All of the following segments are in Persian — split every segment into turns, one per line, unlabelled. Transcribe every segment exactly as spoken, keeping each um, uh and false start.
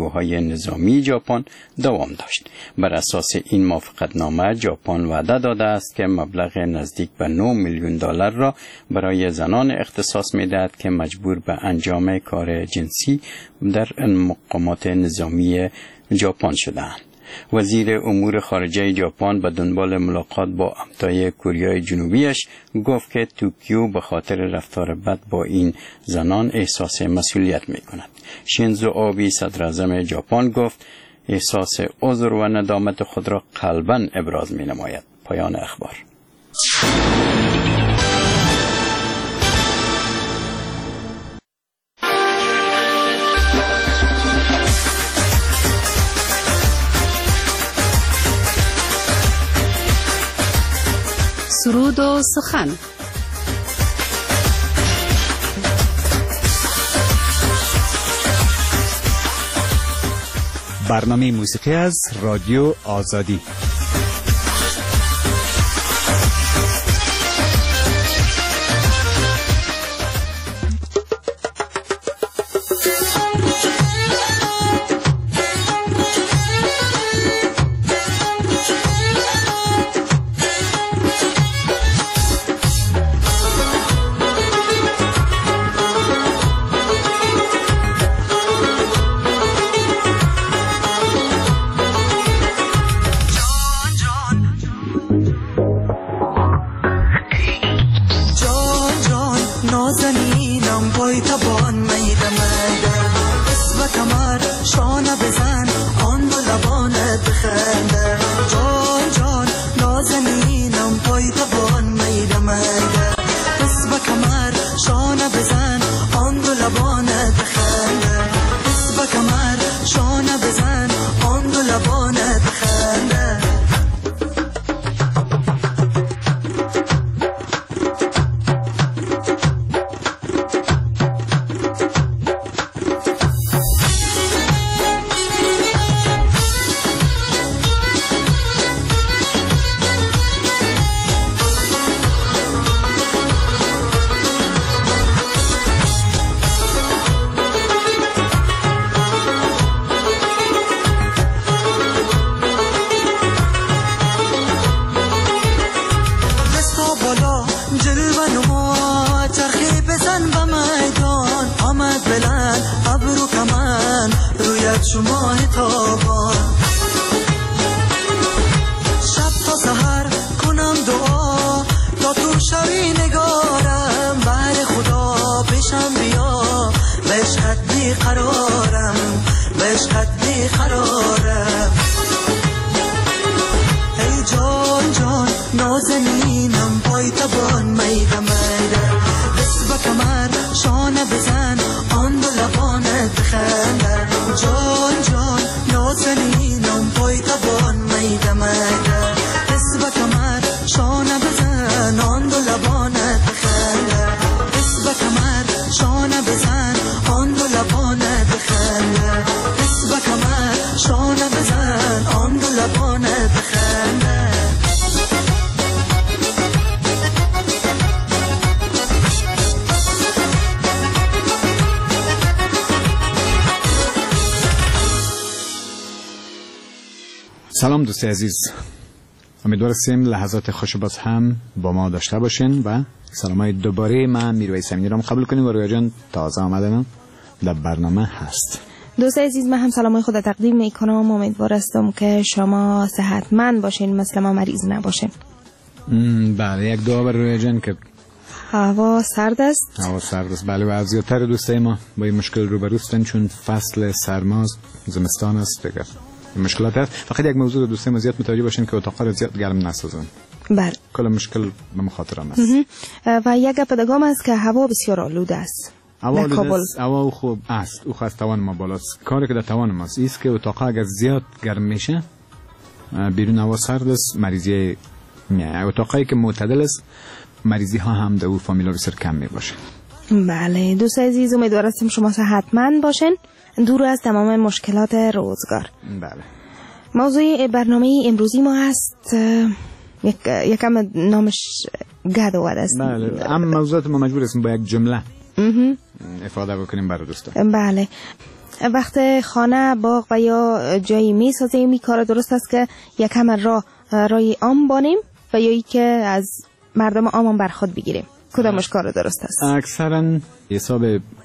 نیروهای نظامی ژاپن دوام داشت. بر اساس این موافقتنامه ژاپن وعده داده است که مبلغ نزدیک به نه میلیون دلار را برای زنان اختصاص می‌دهد که مجبور به انجام کار جنسی در مقامات نظامی ژاپن شده‌اند. وزیر امور خارجه ژاپن به دنبال ملاقات با همتای کره جنوبیش گفت که توکیو به خاطر رفتار بد با این زنان احساس مسئولیت می‌کند. شینزو آبی صدر اعظم ژاپن گفت احساس عذر و ندامت خود را قلباً ابراز می‌نماید. پایان اخبار.
سرود و سخن.
برنامه موسیقی از رادیو آزادی. سلام دوست عزیز، امیدوارم لحظات خوش باز هم با ما داشته باشین و سلامای دوباره من میرویس امینی را قبول کنیم و رویا جان تازه آمدنم در برنامه هست.
دوست عزیز، من هم سلامای خود تقدیم میکنم. امیدوارم که شما صحتمند باشین، مثل ما مریض نباشین.
بله، یک دعا برای رویا جان که
هوا سرد است.
هوا سرد است، بله، و از زیادتر دوستای ما با این مشکل روبروستن چون فصل سرماست، زمستان است دیگه. مشکلات هست. فقط یک موضوع رو دوستان زیاد متوجه باشین که اتاق رو زیاد گرم نسازن.
بله.
کل مشکل به مخاطر هم است.
و یک گپ دیگه است که هوا بسیار آلوده است.
هوا آلوده است. هوا خوب است. او خاص توان ما بالاست. کاری که در توان ماست است که اتاق اگر زیاد گرم میشه، بیرون هوا سرد است، مریضی میاد. اتاقی که معتدل است، مریضی ها هم در او فامیلا بسیار کم می باشه.
بله دوست عزیز، امیدوارم شما صحتمند باشین، دور از تمام مشکلات روزگار.
بله.
موضوع برنامه امروزی ما هست یک یکم نامش گدواد است.
بله، اما موضوعات ما مجبور هستیم با یک جمله افاده بکنیم برای دوستان.
بله. وقت خانه، باغ و یا جایی می سازیم این کار درست است که یکم راه رای عام بانیم و یا ای که از مردم عام بر خود بگیریم؟ کدامش کار درست است؟
اکثرا حساب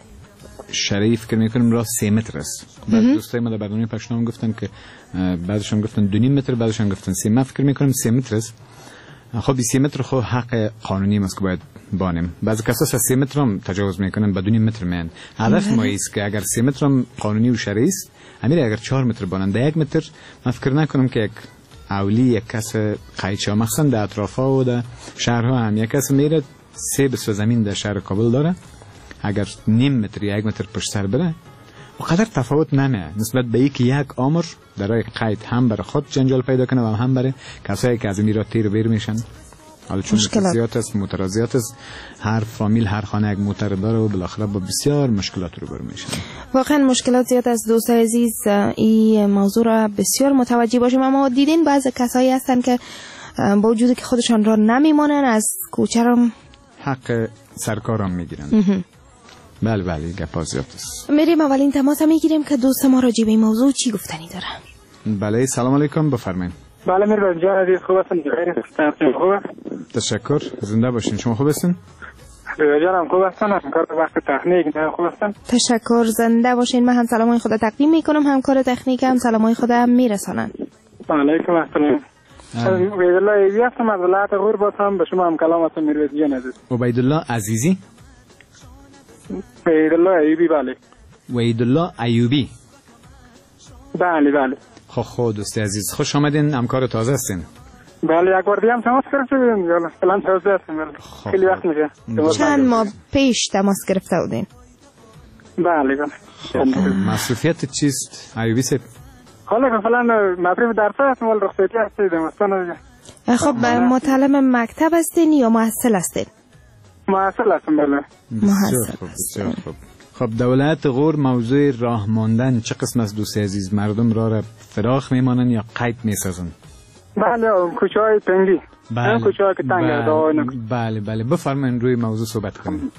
شریف که میکنیم راه سه متر است. بعد دوستای ما در برنامه پشنام گفتن که بعدشون گفتن دو نیم متر، بعدشون گفتن سه. من فکر میکنم سه متر است. خب سه متر خب حق قانونی است که باید بانیم. بعضی کسا سه متر هم تجاوز میکنن، بدون متر میان. هدف ما است که اگر سه متر هم قانونی و شرعی است، امیر اگر چهار متر بانن، در یک متر من فکر نکنم که یک اولی یک کس قایچا مخصوصا در اطرافا و در شهرها هم یک کس میره سه بسو زمین در شهر کابل داره، اگر نیم متر یا یک متر پشت سر بره و قدر تفاوت نمیه نسبت به اینکه یک آمر درای قید هم برای خود جنجال پیدا کنه و هم برای کسایی که از این میرا تیر بیر میشن. حالا چون زیاد است، مترازیات است، هر فامیل هر خانه یک موتر داره و بالاخره با بسیار مشکلات رو برمی میشن.
واقعا مشکلات زیاد است. دوستان عزیز این موضوع را بسیار متوجه باشیم. اما دیدین بعضی کسایی هستن که با وجودی که خودشان را نمیمانن از کوچه را
حق سرکارم میگیرن. بله بله گپ زیاد است.
میریم اولین تماس میگیریم که دوست ما راجع به این موضوع چی گفتنی داره.
بله سلام علیکم، بفرمایید.
بله میرم جان عزیز، خوب هستن؟ خیر خوبه.
تشکر، زنده باشین. شما خوب هستین؟
جانم خوب هستن. همکار وقت تکنیک نه خوب هستن؟
تشکر، زنده باشین. من هم سلامای خدا تقدیم میکنم، همکار تکنیک هم سلامای خدا میرسانن.
علیکم السلام. عبیدالله ایوبی هستم از ولایت غور. باز هم به شما هم کلام هستم میروز جان عزیز.
عبیدالله عزیزی؟
عبیدالله ایوبی. بله
عبیدالله ایوبی.
بله بله.
خب خود دوست عزیز خوش آمدین، همکار تازه هستین.
بله یک بار دیگه هم تماس گرفتیم، یالا فعلا تازه هستیم. خیلی وقت میشه.
چند ماه پیش تماس گرفته بودین؟
بله بله.
مصروفیت چیست ایوبی صاحب؟
حالا فعلا مصروف درس هستم، ولی رخصتی هستم دمستان.
خب متعلم مکتب هستین یا محصل هستین؟
محصل هستم. بله
محصل هستین.
خب دولت غور موضوع راه ماندن چه قسم از دوست عزیز؟ مردم راه را فراخ میمانن یا قید میسازن؟
بله کوچه های تنگی.
بله
کوچه های که تنگ
بله بله, بله. بفرمایید روی موضوع صحبت کنیم.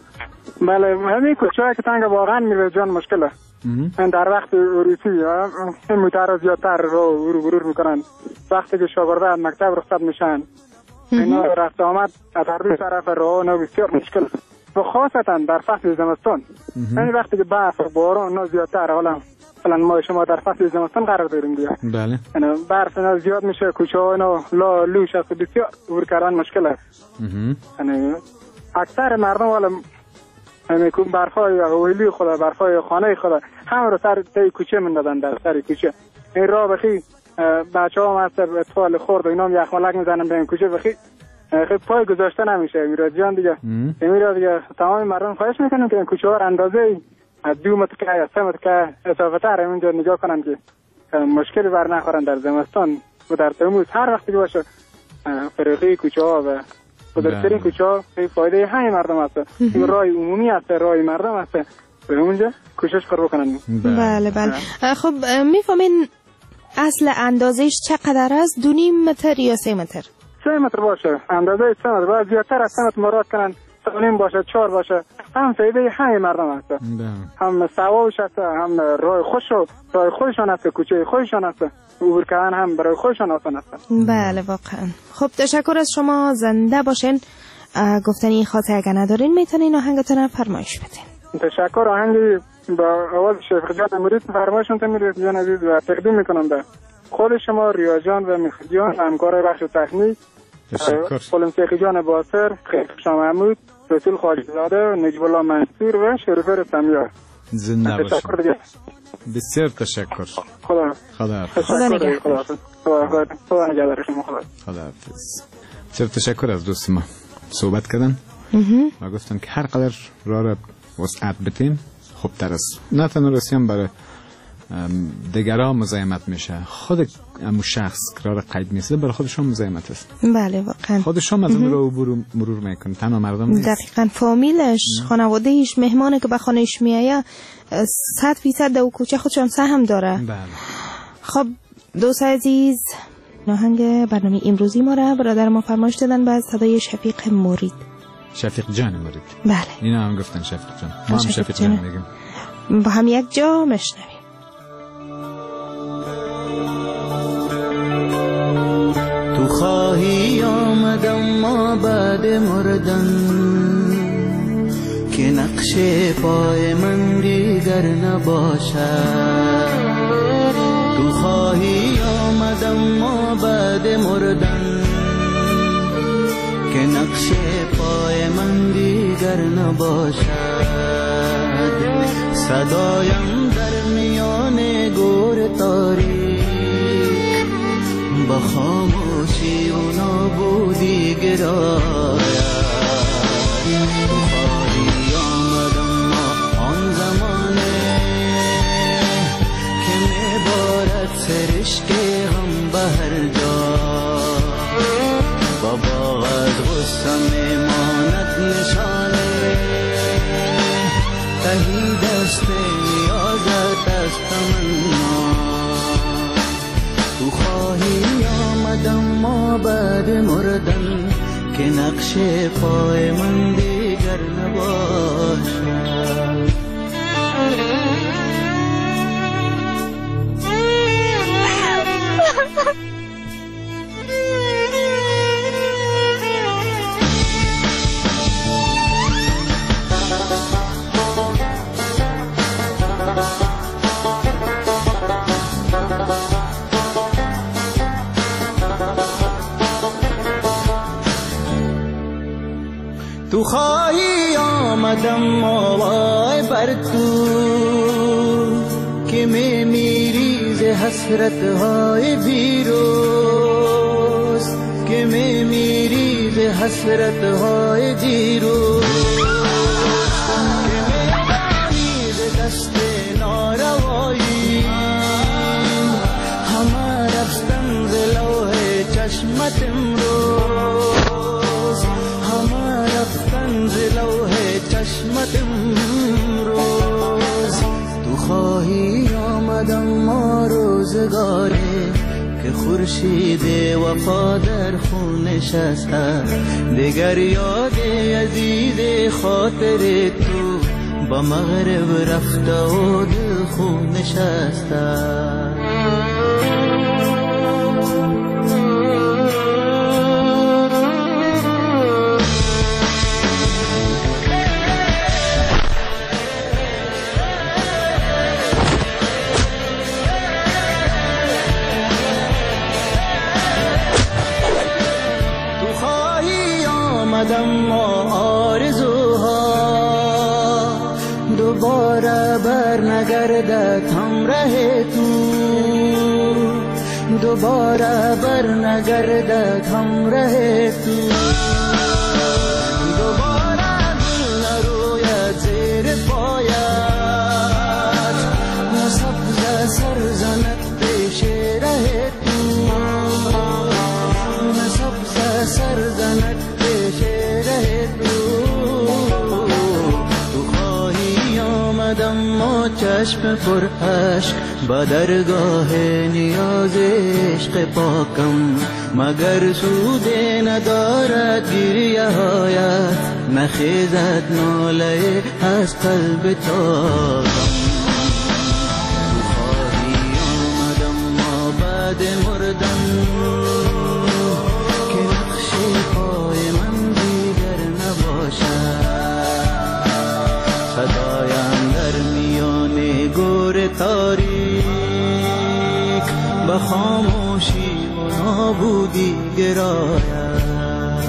بله همین کوچه های که تنگ واقعا میره جان مشکله. من در وقت روسی این موتر زیادتر رو ورو ورور میکنن. وقتی که شاگرده از مکتب رخصت میشن اینا رفت آمد از هر دو طرف راه نه بسیار مشکل و خاصتا در فصل زمستان. یعنی وقتی که برف و باران زیادتر، حالا مثلا ما شما در فصل زمستان قرار داریم دیگه.
بله.
یعنی برف اینا زیاد میشه، کوچه ها اینا لا لوش است، بسیار عبور کردن مشکل است. یعنی اکثر مردم حالا یعنی برفای حویلی خدا، برفای خانه خدا همه رو سر تای کوچه میندازن در سر کوچه. این راه بخی بچه‌ها هم هست اطفال خرد و اینا هم یخملک میزنن به این کوچه بخی خیلی پای گذاشته نمیشه. میراد جان دیگه میراد دیگه تمام مردم خواهش میکنیم که این کوچه ها اندازه دو متر که یا سه متر که اضافه تر اینجا نگاه کنن که مشکلی بر نخورن در زمستان و در تموز هر وقتی که باشه فرقی کوچه ها و بزرگترین کوچه ها فایده همه مردم هست. این راه عمومی هست، راه مردم هست، به اونجا کوشش کار بکنن.
بله بله. خب میفهمین اصل اندازش چقدر است؟ دو نیم متر یا سه متر؟
سه متر باشه، اندازه سه متر باید زیادتر از سه متر مراد کنن، سه نیم باشه، چهار باشه، هم فایده همه مردم هست. هم ثوابش هست، هم راه خوش و راه خودشان هست، کوچه خودشان هست، عبور کردن هم برای خودشان آسان هست.
بله واقعا. خب تشکر از شما، زنده باشین. گفتنی خاطر اگر ندارین میتونین آهنگتون رو فرمایش بدین.
تشکر. آهنگی با آواز شفیق جان مرید فرمایشون تمیرید جان عزیز و تقدیم میکنم به خود شما ریا جان و میخی جان، همکار بخش تکنیک، خلم شیخی جان باسر، خیخشا محمود، رسول خواجه زاده، نجیب الله منصور و شریفر سمیار.
زنده باشید.
تشکر دیگه.
بسیار تشکر.
خدا
خدا
خدا نگهدار.
خدا خدا نگهدار شما. خدا
خدا حافظ. بسیار تشکر از دوست ما صحبت کردن و گفتن که هر قدر راه را وسعت بدیم خوب تر است. نه تنها رسیم برای دیگران مزاحمت میشه، خود امو شخص که راه قید میسه برای خودشون مزاحمت است.
بله واقعا.
خودشون از اون رو مرور میکنن، تنها مردم نیست.
دقیقاً. فامیلش، خانوادهش، مهمانی که به خانهش میایه صد فیصد دو کوچه خودشون سهم داره.
بله.
خب دوست عزیز، ناهنگ برنامه امروزی ما را برادر ما فرمایش دادن با صدای شفیق مرید.
شفیق جان مرید.
بله.
اینا هم گفتن شفیق جان. ما هم شفیق جان میگیم.
با هم یک جا مشنویم.
تو خواهی آمدم ما بعد مردن که نقش پای من دیگر نباشد. تو خواهی آمدم ما بعد مردن که نقش پای من دیگر نباشد. صدایم در میان گور تاریک با خاموشی و نابودی گراید. تو خواهی آمدم ما آن زمانه که میبارد سرشک غم به هر جا. با باغ از غصه میماند نشانه تهی دست نیازت از تمنا. تو خواهی آمدم ما بعد مردن که نقش پای من دیگر نباشد. تو خواهی آمدم وای بر تو که می میری ز حسرت های دیروز، که می میری ز حسرت های دیروز، که می دانی ز دست ناروایی همه رفتن ز لوح چشمت امروز، همه رفتن ز لوح چشمت امروز. تو خواهی آمدم ما روزگاره که خورشید وفا در خونش است، دیگر یاد عزیز خاطر تو با مغرب رفته و دل خونش است. ما آرزوها دوباره بر نگردد همراه تو، دوباره بر نگردد همراه تو، دوباره دل نروید زیر پایت، سبز سر زند پیش ره تو، سبز سر زند ما چشم پر عشق با درگاه نیاز عشق پاکم، مگر سود ندارد گریه هایت، نخیزد ناله از قلب تاکم. تو خواهی آمدم ما بعد مردن که نقش پای من دیگر نباشد، صدایم در میان گور تاریک با خاموشی و نابودی گراید.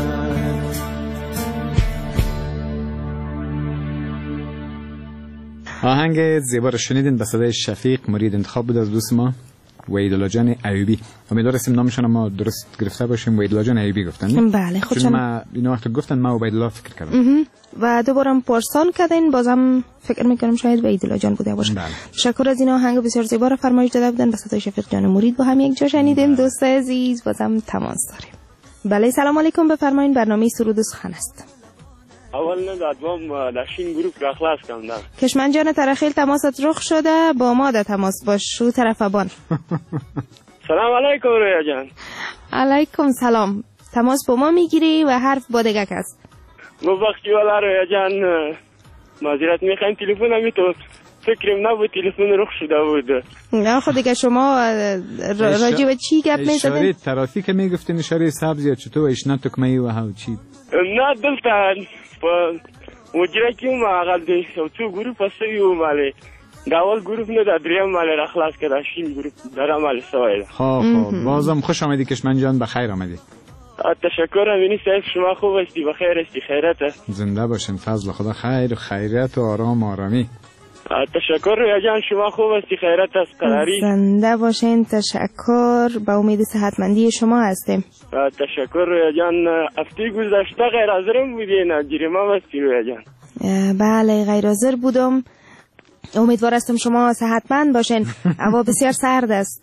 آهنگ زیبا رو شنیدین به صدای شفیق مرید انتخاب بود از دوست ما وحیدالله جان ایوبی. امیدوارم نامشون ما درست گرفته باشیم. وحیدالله جان ایوبی گفتن؟
بله خودشون.
چون ما اینا وقت گفتن ما وحیدالله فکر کردم
و دوباره پرسان کردین، بازم فکر میکنم شاید وحیدالله جان بوده باشه.
بله.
تشکر از این آهنگ بسیار زیبا رو فرمایش داده بودن به صدای شفیق جان مرید با هم یک جا شنیدیم. دوست عزیز بازم تماس داریم. بله سلام علیکم، بفرمایید. برنامه سرود و سخن است.
اول نه دادوام داشین گروپ را خلاص کردم.
کشمن جان ترخیل تماست رخ شده، با ما ده تماس باش شو طرفبان.
سلام علیکم رویا جان.
علیکم سلام. تماس با ما میگیری و حرف با دیگه کس.
مبخشی والا رویا جان، معذرت میخوایم تلفن همی تو فکرم نبود تلفن رخ شده بود.
نه خود دیگه شما راجع به چی گپ می‌زدین؟
اشاره ترافیک میگفتین، اشاره سبز یا چطور ایشنا تکمه‌ای و ها چی؟
نه دلته په وجره کې ما هغه د څو ګروپ سوي ماله دا اول ګروپ نه دا دریم ماله را خلاص کړه شین ګروپ درا ماله سوای.
خب خب بازم خوش آمدی کشمن جان، بخیر آمدی.
تشکر امینی صاحب، شما خوب هستی؟ بخیر هستی؟ خیرت است؟
زنده باشین، فضل خدا خیر و خیریت و آرام و آرامی.
تشکر رویا جان، شما خوب هستی؟ خیرت است؟ قراری؟
زنده باشین، تشکر، با امید صحتمندی شما هستیم.
تشکر رویا جان. هفته گذشته غیر حاضرم بودی، نجریما هستی رویا جان؟
بله غیر حاضر بودم. امیدوار هستم شما صحتمند باشین. هوا بسیار سرد است.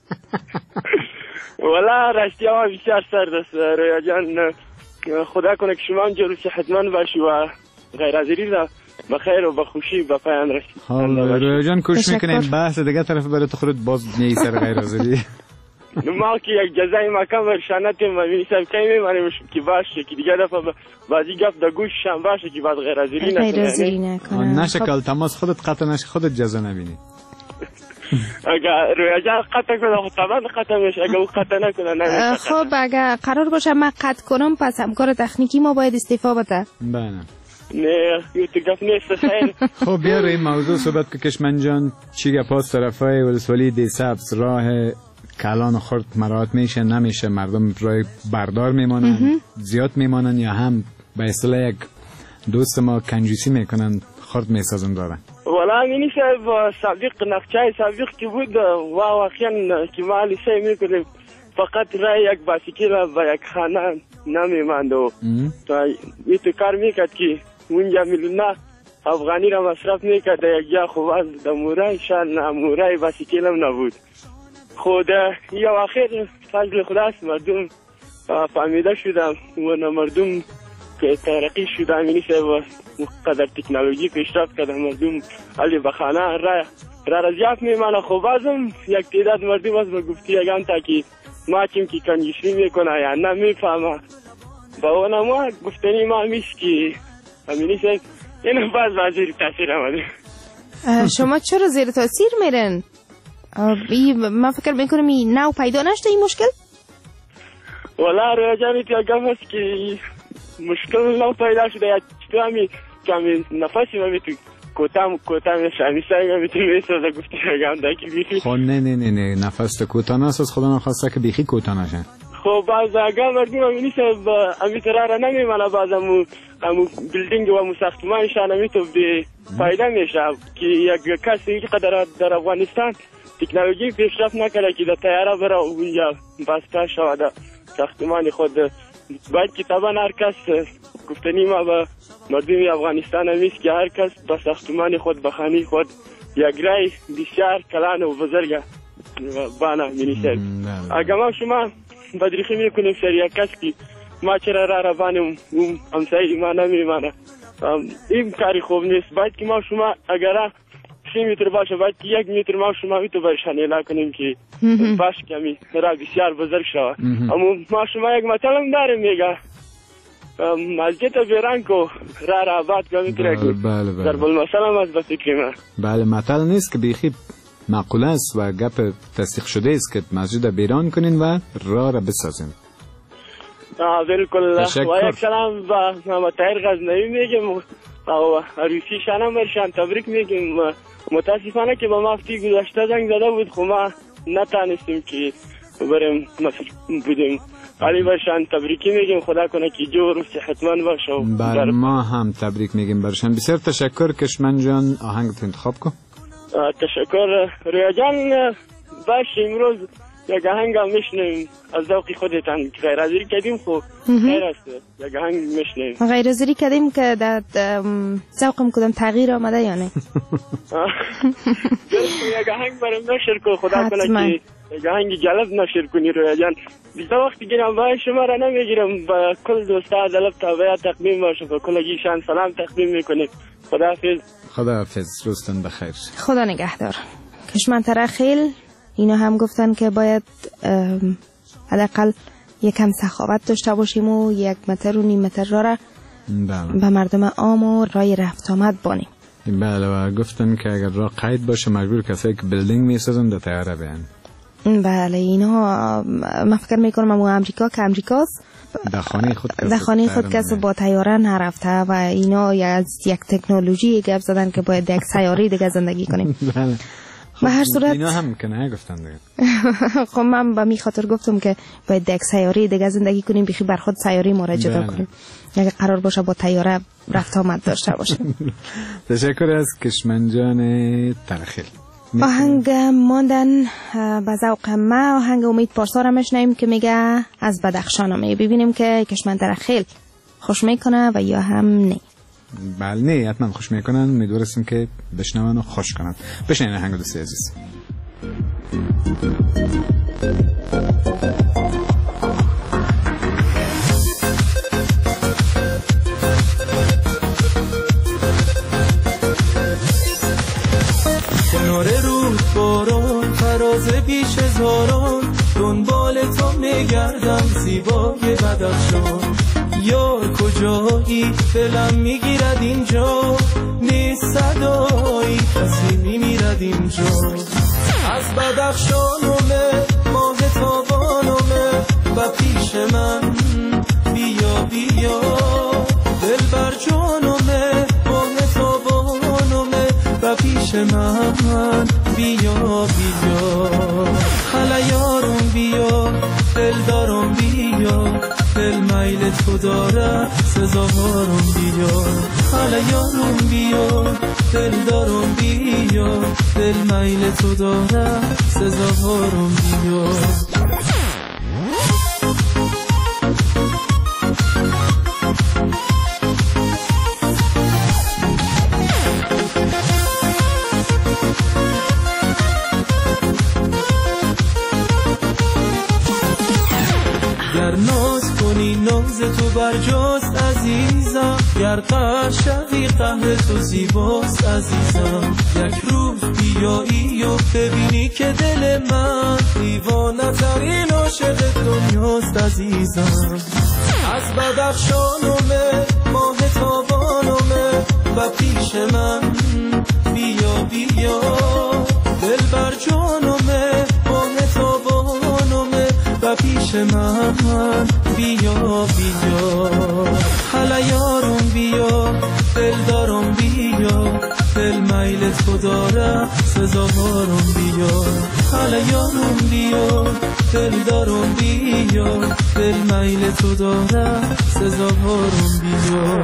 والا راستی هوا بسیار سرد است رویا جان. خدا کنه که شما هم جلو صحتمند باشی و غیر حاضری را بخیر و بخوشی به پایان رسید.
خب رویا جان کوشش میکنیم بحث دیگه طرف برای تو خودت باز نی سر غیر حاضری.
ما که یک جزای مکان برشانت ما می‌نویسم که می‌مانیم که باشه که دیگه دفعه بازی گپ در گوششم باشه که بعد غیر حاضری نکنه.
غیر حاضری نکنه.
نشکل تماس خودت قطع نشه، خودت جزا نبینی.
اگر رویا جان قطع کنه خب طبعا قطع میشه، اگر او قطع نکنه نمیشه.
خب اگر قرار باشه من قطع کنم پس همکار تکنیکی ما باید استعفا بده.
بله.
نه یه تو گپ نیست خیر.
خب بیا روی موضوع صحبت که کشمن جان چی گپاست طرفای ولسوالی دی سبز راه کلان خرد مراعات میشه نمیشه، مردم راه بردار میمانن زیاد میمانن یا هم به اصطلاح یک دوست ما کنجوسی میکنن خرد میسازن دارن؟
والا امینی صاحب سابق نقشه سابق که بود و واقعا که ما لیسه میکنیم فقط راه یک باسیکل و یک خانه نمیماند و یه تو کار میکرد که اونجا میلیونه افغانی را مصرف میکرد یک جا خوب از دمورای شان مورای باسیکل هم نبود. خود یا آخر فضل خداست مردم فهمیده شدم و مردم که ترقی شده امینی صاحب قدر تکنولوژی پیشرفت کرده مردم علی بخانه را را رضیاف میمانه. خب بازم یک تعداد مردم از به گفتی یگان تا که ما چیم که کنجشی میکنه یا نمیفهمه با اون ما گفتنی ما میست که امینی صاحب این باز وزیر تاثیر آمده.
شما چرا زیر تاثیر میرن؟ من فکر میکنم این نو پیدا نشده این مشکل؟
والا رویا جانی تو گم هست که مشکل نو پیدا شده یا چطور همی کمی نفسی ما میتو کوتام کوتام شمیسایی ما میتو میسازه گفتی گم دا که بیخی.
خب نه نه نه نه نفس کوتاه نست از خدا نخواسته که بیخی کوتاه نشه.
خب باز اگر مردم امینی صاحب امی تراره نمیمانه باز امو امو بیلدینگ و امو ساختمانشان امی تو به فایده میشه که یک کسی که قدر در افغانستان تکنولوژی پیشرفت نکرده که در تیاره برای اونجا بسته شود ساختمان خود باید که طبعا هر کس گفتنی ما به مردم افغانستان همیست که هر کس به ساختمان خود به خانه خود یک رای بسیار کلان و بزرگ بانه مینیسر. اگر ما شما بدریخی میکنیم سر یک کس که ما چرا را را بانیم اون همسایی ما نمیمانه این کاری خوب نیست. باید که ما شما اگر سی متر باشه باید که یک متر ما شما میتو برشان اعلا کنیم که باش کمی را بسیار بزرگ شود. اما ما شما یک مثال هم داریم میگه مسجد بیران کو را را آباد کمی تره که در بالمثال هم از بسیقی ما.
بله مثال نیست که بیخی معقوله است و گپ تصدیق شده است که مسجد بیران کنین و را را بسازین.
بالکل. و یک سلام با محمد طاهر غزنوی میگم و عروسی شانم برشان تبریک میگیم. متاسفانه که با ما هفته گذشته زنگ زده بود خب ما نتانستیم که بریم بودیم. علی برشان تبریکی میگیم خدا کنه که جور و صحتمند باشه.
بر ما هم تبریک میگیم برشان. بسیار تشکر کشمن جان، آهنگت انتخاب کن.
تشکر رویا جان. باش امروز یک آهنگ هم میشنیم از ذوقی خودتان که غیر حاضری کردیم خب خیر است یک آهنگ میشنیم.
غیر حاضری کردیم که در ذوقم کدام تغییر آمده یا نه؟
یک آهنگ برام نشر کن خدا کنه که یک آهنگ جلب نشر کنی رویا جان. بیشتر وقتی گیرم باید شما را نمیگیرم با کل دوستا دلب تابعه تقدیم باشه و کلگیشان سلام تقدیم میکنیم. خداحافظ.
خداحافظ. روزتون بخیر.
خدا نگهدار. کشمن ترخیل اینا هم گفتن که باید حداقل یکم سخاوت داشته باشیم و یک متر و نیم متر را را به مردم عام و رای رفت آمد بانیم.
بله و گفتن که اگر راه قید باشه مجبور کسایی که بیلدینگ میسازن در تیاره بیان.
بله اینا من فکر میکنم امو امریکا که امریکاست
در خانه خود کس
در خانه خود کس با تیاره نرفته و اینا از یک تکنولوژی گپ زدن که باید یک سیاره دیگه زندگی کنیم.
بله.
به هر صورت
اینا هم کنه گفتن دیگه.
خب من به می خاطر گفتم که باید یک سیاره دیگه زندگی کنیم بخی بر خود سیاره ما را جدا کنیم. اگه قرار باشه با تیاره رفت آمد داشته باشیم.
تشکر از کشمنجان ترخیل.
آهنگ ماندن به ذوق ما آهنگ امید پارسا را میشنویم که میگه از بدخشان می ببینیم که کشمن ترخیل خوش میکنه و یا هم نه.
بله نه حتما خوش میکنن. امیدوارم که بشنون و خوش کنن. بشنین آهنگ دوستی عزیز.
کنار رود باران فراز بیش هزاران دنبال تو میگردم زیبای بدخشان یار کجایی دلم میگیرد اینجا نیست صدایی کسی میمیرد اینجا از بدخشانومه ماه تابانومه و پیش من بیا بیا دل بر جانومه ماه تابانومه و پیش من بیا بیا حالا یارم بیا دل دارم بیا دل میل تو داره سزاوارم بیا حالا یارم بیا دل دارم بیا دل میل تو داره سزاوارم بیا گر ناز کنی ناز تو برجاست عزیزم گر قهر شوی قهر تو زیباست عزیزم یک روز بیایی و ببینی که دل من دیوانه ترین عاشق دنیاست عزیزم از بدخشانومه ماه تابانومه و پیش من بیا بیا دل بر جانومه ماه تابانومه و پیش من بیا بیا حالا یارم بیا دل دارم بیا دل میل تو داره سزاوارم بیا حالا یارم بیا دل دارم بیا دل میل تو داره سزاوارم بیا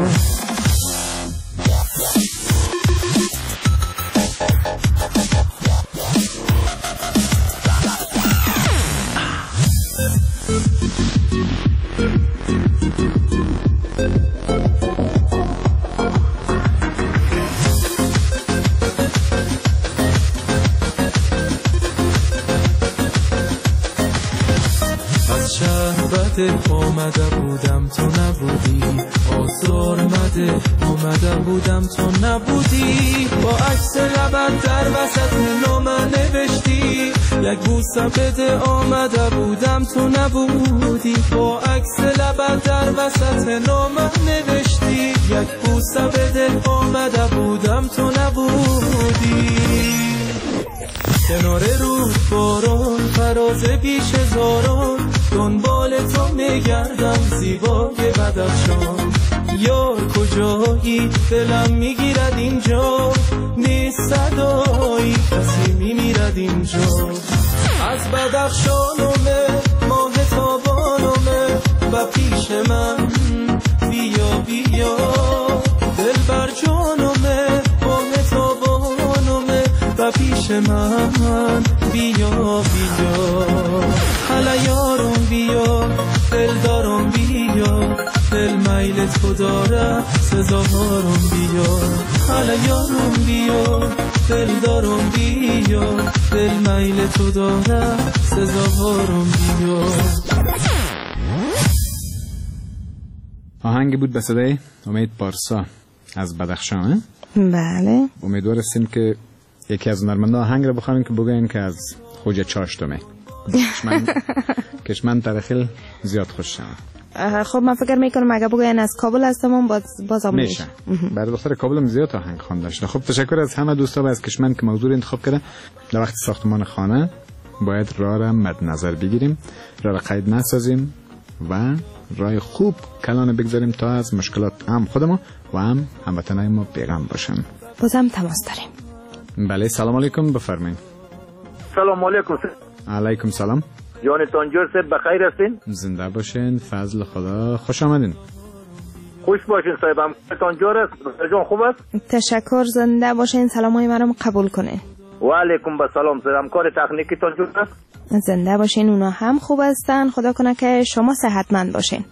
آمده بودم تو نبودی آزار مده آمده بودم تو نبودی با عکس لبت در وسط نامه نوشتی یک بوسه بده آمده بودم تو نبودی با عکس لبت در وسط نامه نوشتی یک بوسه بده آمده بودم تو نبودی کنار رود باران فراز بیش هزاران دنبال تو میگردم زیبای بدخشان یار کجایی دلم میگیرد اینجا نیست صدایی کسی میمیرد اینجا از بدخشانومه ماه تابانومه و پیش من بیا بیا دل بر جانومه ماه تابانومه و پیش من بیا بیا حالا یارم بیا دل دارم بیا دل میل تو داره سزاوارم بیا حالا یارم بیا دل دارم بیا دل میل تو داره سزاوارم بیا
آهنگی بود به صدای امید پارسا از بدخشان.
بله
امیدوار هستیم که یکی از هنرمندان آهنگ رو بخوانیم که بگوین که از خوجه چاشتمه کشمن کشمن ترخیل زیاد خوش شد.
خب من فکر میکنم اگه بگوین از کابل هستم باز بازم میشه.
برای دختر کابل هم زیاد آهنگ خوانده شده. خب تشکر از همه دوستا و از کشمن که موضوع انتخاب کردن. در وقت ساختمان خانه باید راه را مد نظر بگیریم، راه را قید نسازیم و راه خوب کلان بگذاریم تا از مشکلات هم خودمون و هم هموطنای ما پیغام باشن.
بازم تماس داریم.
بله سلام علیکم، بفرمایید.
سلام علیکم.
علیکم سلام.
جانتان جور صاحب بخیر هستین؟
زنده باشین، فضل خدا، خوش آمدین.
خوش باشین صاحب، همتان جور است؟ جان خوب است؟
تشکر، زنده باشین، سلامای منو قبول کنین.
و علیکم السلام صاحب، همکار تکنیکی تان جور است؟
زنده باشین، اونا هم خوب هستن، خدا کنه که شما صحتمند باشین.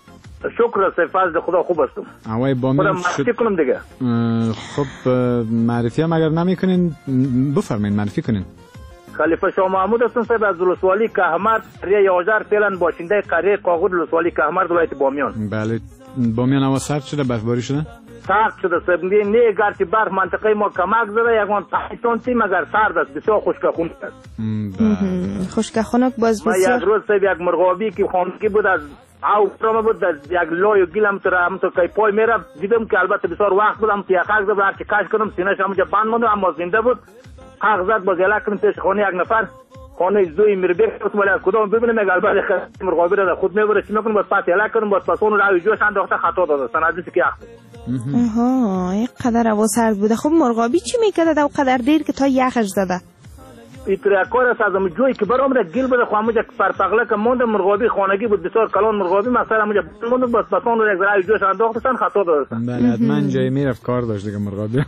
شکر صاحب، فضل خدا خوب هستم.
اوای با من
معرفی کنم دیگه.
خب معرفی هم اگر نمیکنین بفرمایید معرفی کنین.
خلیفه شاه محمود هستم صاحب، از ولسوالی کهمر، قریه یازار، فعلا باشنده قریه قاغود، ولسوالی کهمر، ولایت بامیان.
بله، بامیان هوا سرد شده، برفباری شده؟
سرد شده صاحب، نه گرچه برف منطقه ما کمک زده، یکمان پایتونتی مگر سرد است، بسیار خشک خنک است.
خشک خنک باز
بسیار. یک روز صاحب یک مرغابی که خانگی بود از او فرما بود، از یک لای و گیلم تو هم تو که پای میرفت، دیدم که البته بسیار وقت بودم که یخک زد، هرچی کش کردم سینه‌اش همونجا بند ماند، اما زنده بود. حق زد باز یلک کنیم پیش خانه یک نفر، خانه زوی میره بیخت ولی از کدام ببینیم یک البته خیلی مرغابی را خود میبره چی میکنیم، باز پس یلک کنیم، باز پس اون روی جوش انداخته خطا داده سندیسی که یخت.
آها، یک قدر هوا سرد بوده. خب مرغابی چی میکرده او قدر دیر که تا یخش زده؟
ایتر کار است از جوی که برام را گل بده خو همونجا پرپغله که مونده مرغابی خانگی بود، بسیار کلان مرغابی مثلا همونجا مونده، باز پس اون را یک روی جوش انداخته خطا داده.
بله حتما جای میرفت کار داشت دیگه مرغابی.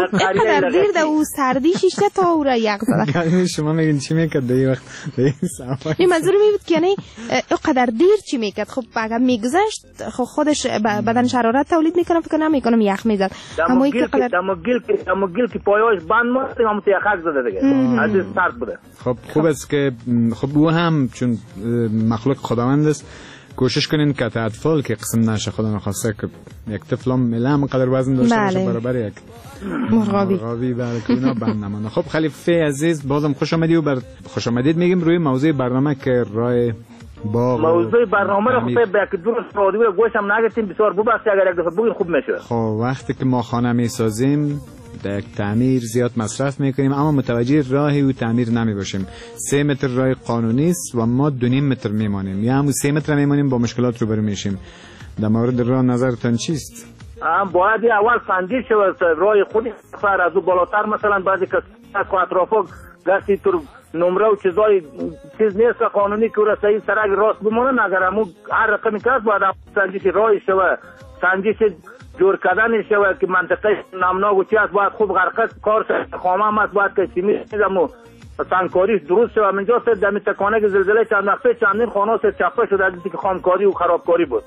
قدر دیر ده او سردی شیشته تا او را یک زده.
شما میگین چی میکرد دیگه وقت دیگه سفر؟
این منظور می بود که یعنی او قدر دیر چی میکرد؟ خب اگه میگذشت خب خودش بدن حرارت تولید میکنه، فکر نمیکنم یخ میزد.
اما گل که اما گل که اما گل که پایاش بند ماست، همون یخک زده دیگه. از سرد بوده.
خب خوب است که خب او هم چون مخلوق خداوند است کوشش کنین که تا اطفال که قسم نشه، خدا نخواسته که یک طفل هم ملام قدر وزن داشته باشه برابر یک
مرغابی
مرغابی برای که اونا بند نمانه. خب خلیفه عزیز بازم خوش آمدی و بر خوش آمدید میگیم روی موضوع برنامه که رای باغ
موضوع برنامه رو خب به یک درست رادیو گوشم نگفتیم، بسیار ببخشید اگر یک دفعه بگین خوب میشه.
خب وقتی که ما خانه میسازیم در یک تعمیر زیاد مصرف میکنیم اما متوجه راهی و تعمیر نمی باشیم. سه متر راه قانونی است و ما دو نیم متر میمانیم یا همون سه متر میمانیم، با مشکلات روبرو میشیم. در مورد راه نظرتان چیست؟
ام باید اول سنجش شود راه خودی سر از بالاتر، مثلا بعضی که اطرافا گشتی تو نمره و چیزای چیز نیست قانونی که را صحیح سرک راست بمونه، اگر همون هر رقمی که باید سنجش راه شود، سنجش جور کردن شود که منطقه نمناک و چی است باید خوب غرقت کار خامه هم است، باید که سیمی چیزمو سنگکاریش درست شود. منجا سه دمی تکانه که زلزله چند وقته چندین خانه سه چپه شده از اینکه خامکاری و خرابکاری بود.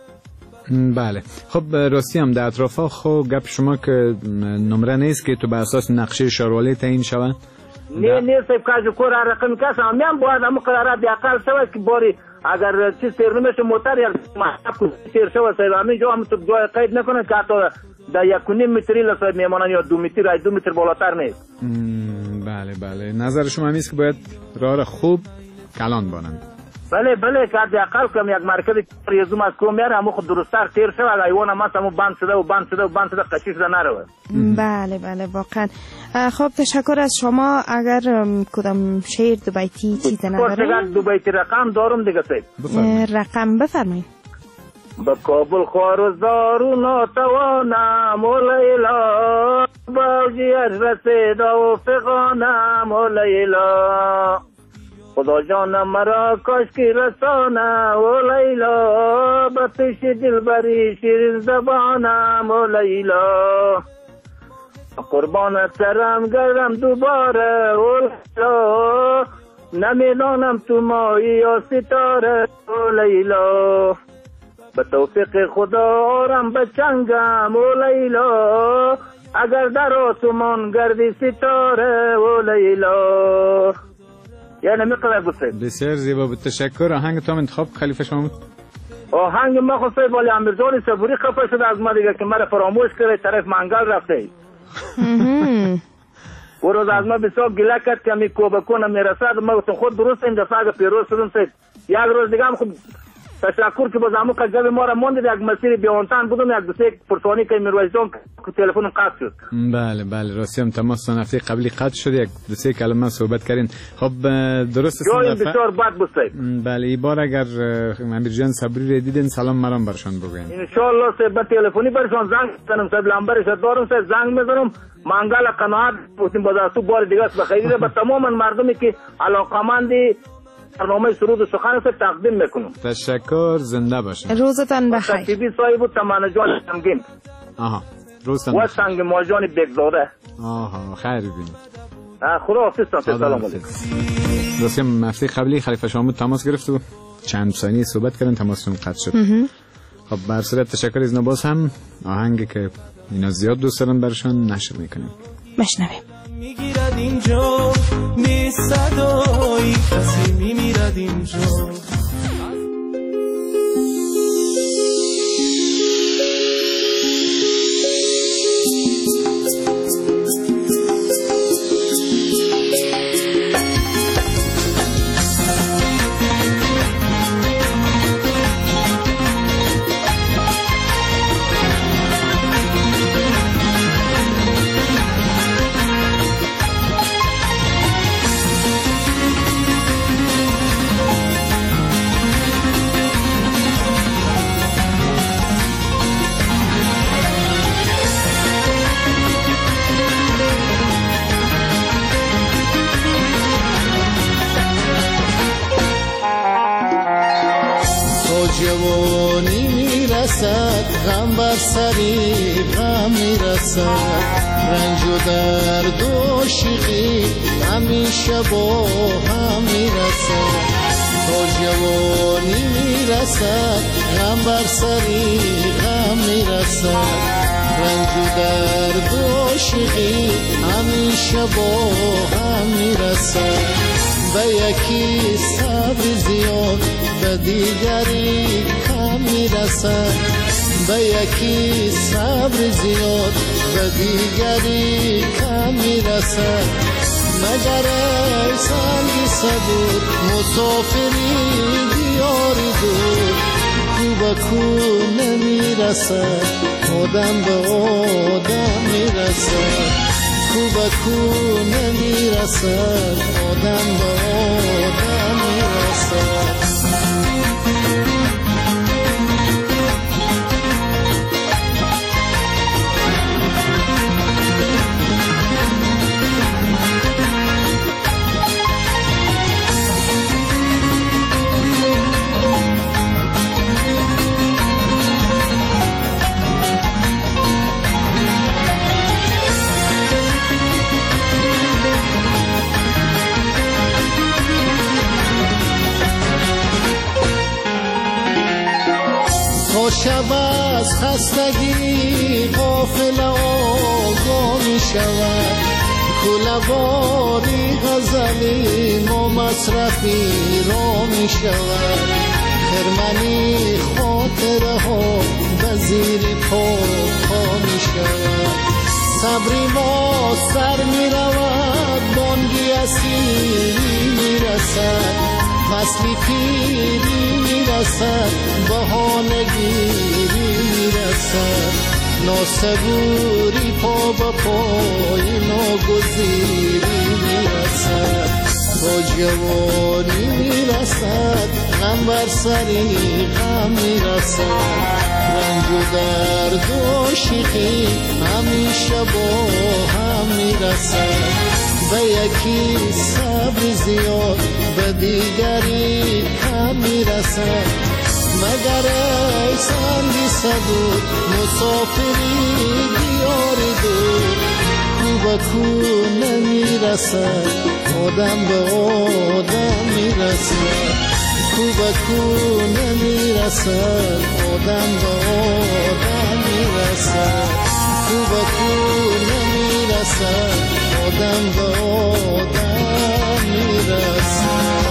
بله خب راستی هم در اطرافا خب گپ شما که نمره نیست که تو به اساس نقشه شاروالی تعیین شود؟
نه نه صاحب کاجو کور هر رقم کس هم هم باید هم قرارات اقل شود که باری اگر چیز تیر نمیشه موتر یا محب تیر شود صاحب همین جا هم تو جای قید نکنه که حتی در یک و نیم متری لصاحب میمانن یا دو متر یا دو متر بالاتر نیست.
بله بله نظر شما همیست که باید راه خوب کلان بانند.
بله بله که اقل کم یک مرکز ریزوم از کوم میاره همون خود درستر تیر شود، ایوان هم همون بند شده و بند شده و بند شده قشیش شده نروه.
بله بله واقعا. خب تشکر از شما. اگر کدام شعر دو بیتی چیز نداره؟
دو بیتی رقم دارم دیگه صاحب.
رقم بفرمایید.
به کابل خوارزدار و ناتوانم و لیلا، باوجیش رسید و فقانم و لیلا، خدا جانم مرا کاشکی رسانه و لیلا، به پیش دلبری شیرین زبانم و لیلا، قربان سرم گردم دوباره و لیلا، نمیدانم تو ماهی یا ستاره و لیلا، به توفیق خدا آرم به چنگم و لیلا، اگر در آسمان گردی ستاره و لیلا. یعنی میقدر بسید
بسیار زیبا بود. تشکر. آهنگ تو هم انتخاب خلیفه شما؟
آهنگ ما خود صاحب ولی امیرجان صبوری خفه شده از ما دیگه که مرا فراموش کرده طرف منگل رفته. و روز از ما بسیار گله کرد که می کوبکون میرسد، ما گفتم خود درست این دفعه پیروز شدم صاحب. یک روز دیگه هم خود تشکر که باز همون قضیه ما را موند. یک مسیر بیانتان بودم، یک دو سه پرسانی که میرویس جان که تلفن قطع شد.
بله بله راستی هم تماس هفته قبلی قطع شد، یک دو سه کلمه صحبت کردین. خب درست است
جای بسیار بد بوستید.
بله این بار اگر امیر جان صبری را دیدین سلام مرام برشان بگوین
ان شاء الله. سه بعد تلفنی برشان زنگ میزنم، سه نمبرش دارم، سه زنگ میزنم. منگل قناعت بودیم باز تو بار دیگه است بخیر به تمام مردمی که علاقمند برنامه سرود و سخن است تقدیم میکنم.
تشکر، زنده باشین.
روزتان بخیر.
تکیبی صاحب تمنا جان سنگین.
آها روزتان
و سنگ ماجان بگزاده.
آها خیر ببینید.
خدا حافظ. سلام علیکم.
راستی هفته قبلی خلیفه شامود تماس گرفت و چند ثانیه صحبت کردن، تماسشون قطع شد. خب بر صورت تشکر از نباز هم آهنگی که اینا زیاد دوست دارن برشان نشر میکنیم.
مشنویم.
میگیرد اینجا نیست صدایی، کسی میمیرد اینجا.
جوانی میرسد، غم بر سری غم میرسد، رنج و درد و شیقی همیشه با هم میرسد. تا جوانی میرسد، غم بر سری غم میرسد، رنج و درد و شیقی همیشه با هم میرسد. به یکی صبر زیاد به دیگری کم میرسد، به یکی صبر زیاد به دیگری کم میرسد. مگر ای سنگی صبور مسافری دیاری دور، کو به کو نمیرسد آدم به آدم میرسد، کو به کو نمیرسد آدم به آدم میرسد. شب از خستگی غافل آگاه می شود، کله‌واری غزلی ما مصرفی را می شود. خرمنی خاطره ها به زیر پا پا می شود. صبری ما سر می رود، بانگی اسیری می رسد، فصلی پیری میرسد، بهانگیری میرسد. ناسبوری پا به پای ناگزیری میرسد. با جوانی میرسد، غم بر سری غم میرسد، رنج و درد و شیخی همیشه با هم میرسد. به یکی صبر زیاد به دیگری کم میرسد. مگر ای سنگی صبور مسافری دیاری دور، کو به کو نمیرسد آدم به آدم میرسد، کو به کو نمیرسد آدم به آدم میرسد، کو به کو نمیرسد آدم به آدم میرسد.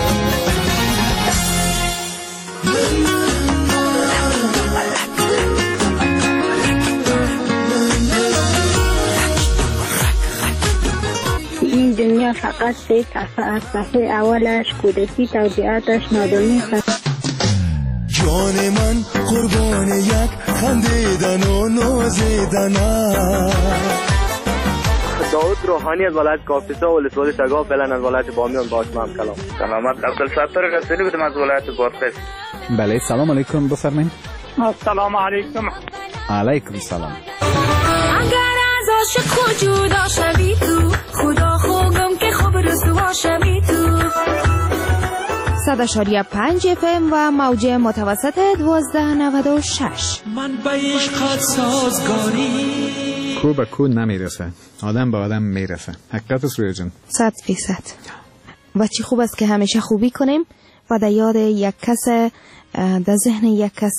این دنیا فقط سه صفحه است. صفحه اولش کودکی، توضیحاتش نادانی است.
جان من قربان یک خندیدن و نازیدن.
داود روحانی از ولایت کاپیسا و ولسوالی شگاف، فعلا از ولایت بامیان با شما هم کلام.
سلامت عبدالستار رسولی بودم از ولایت بادغیس.
بله سلام علیکم، بفرمایید.
السلام علیکم.
علیکم سلام.
اگر از عاشق جدا شوی تو، خدا خوگم که خوب رسوا شوی تو.
صد اشاریه پنج اف ام و موج متوسط دوازده نود و شش.
من به عشقت سازگاری
کو به کو نمیرسه، آدم به آدم میرسه. حقیقت است رویا جان،
صد فیصد. و چی خوب است که همیشه خوبی کنیم و در یاد یک کس، در ذهن یک کس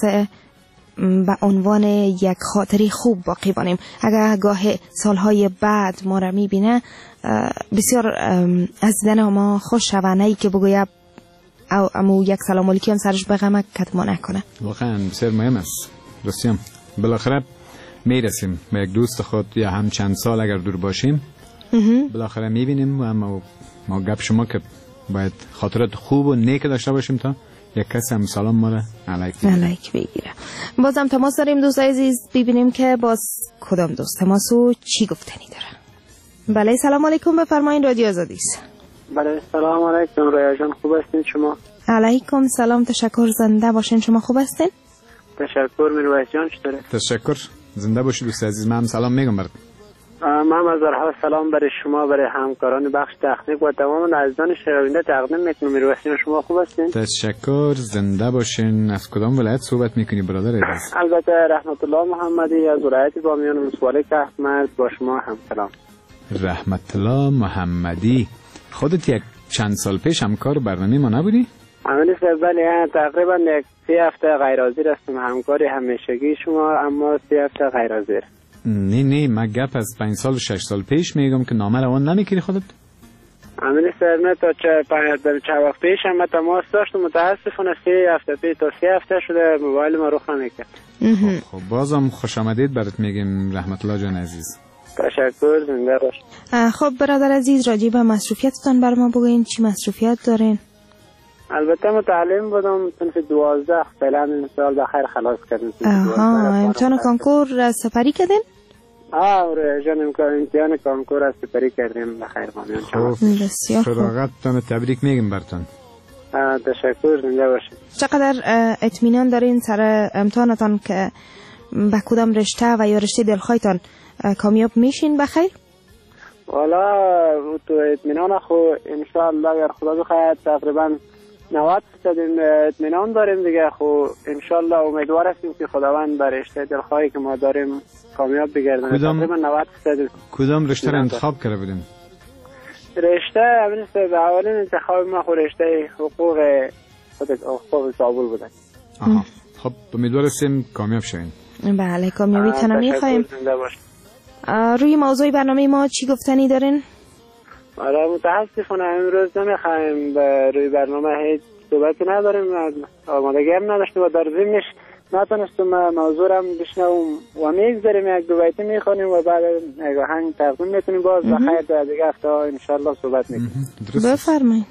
به عنوان یک خاطری خوب باقی بانیم. اگر گاه سالهای بعد ما را میبینه بسیار از دیدن ما خوش شوانه ای که بگوید او امو یک سلام علیکی هم سرش بغمه کتما نکنه.
واقعا بسیار مهم است. رسیم بالاخره میرسیم به یک دوست خود یا هم چند سال اگر دور باشیم بالاخره میبینیم و ما, ما گپ شما که باید خاطرات خوب و نیک داشته باشیم تا یک کس هم سلام ما را علیک بگیره.
علیک بگیره. بازم تماس داریم دوست عزیز، ببینیم که باز کدام دوست تماسو چی گفتنی داره. بله سلام علیکم، بفرمایید رادیو آزادی است.
بله سلام علیکم رویا جان، خوب هستین شما؟
علیکم سلام، تشکر، زنده باشین. شما خوب هستین؟
تشکر. میرویس جان چطوره؟
تشکر، زنده باشید دوست عزیز. من هم سلام میگم برات.
من از راه سلام برای شما، برای همکاران بخش تکنیک و تمام عزیزان شنونده تقدیم میکنم. میرویس جان شما خوب هستین؟
تشکر، زنده باشین. از کدام ولایت صحبت میکنی برادر عزیز؟
البته رحمت الله محمدی از ولایت بامیان ولسوالی احمد، با شما هم سلام.
رحمت الله محمدی، خودت یک چند سال پیش همکار برنامه ما نبودی؟
همین بله، تقریبا یک سی هفته غیر حاضر هستم، همکاری همیشگی شما، اما سی هفته غیر حاضر.
نه نه، من گپ از پنج سال شش سال پیش میگم که نامه روان نمیکنی خودت؟
همین سر نه تا چه پنج چه وقت پیش هم تماس داشتم، متاسفانه سی هفته پیش تا سی هفته شده موبایل ما رخ نمیکرد.
خب بازم خوش آمدید برات میگیم رحمت الله جان عزیز.
تشکر، زنده باش.
خب برادر عزیز، راجع به مصروفیتتان بر ما بگوین، چی مصروفیت دارین؟
البته متعلم بودم، صنف دوازده، فعلا این سال بخیر خلاص کردیم.
آها، امتحان کانکور سپری کردین؟
آه جان، امتحان کانکور سپری کردیم بخیر بامیان.
خب بسیار خوب، فراغتتان تبریک میگم براتون.
تشکر، زنده باشید.
چقدر اطمینان دارین سر امتحانتان که به کدام رشته و یا رشته دلخواهتان کامیاب میشین بخیر؟
والا تو اطمینان خو ان شاء الله اگر خدا بخواهد تقریبا نود درصد اطمینان داریم دیگه. خو ان شاء الله امیدوار هستیم که خداوند بر رشته دلخواهی که ما داریم کامیاب بگردونه. تقریبا نود درصد.
کدام رشته را انتخاب کرده بودین؟
رشته همین به اولین انتخاب ما خو رشته حقوق خود حقوق کابل بوده.
آها، خب امیدوار هستیم کامیاب شوین.
بله کامیابی تنها میخوایم. روی موضوع برنامه ما چی گفتنی دارین؟
آره متاسفانه امروز نمیخوایم روی برنامه هیچ صحبتی نداریم، آمادگی هم نداشتیم و در ضمنش نتونستم موضوع رو بشنوم و میگذاریم یک دو بیتی میخوانیم و بعد یک آهنگ تقدیم میکنیم. باز بخیر در دیگه هفته ها انشالله صحبت میکنیم.
بفرمایید.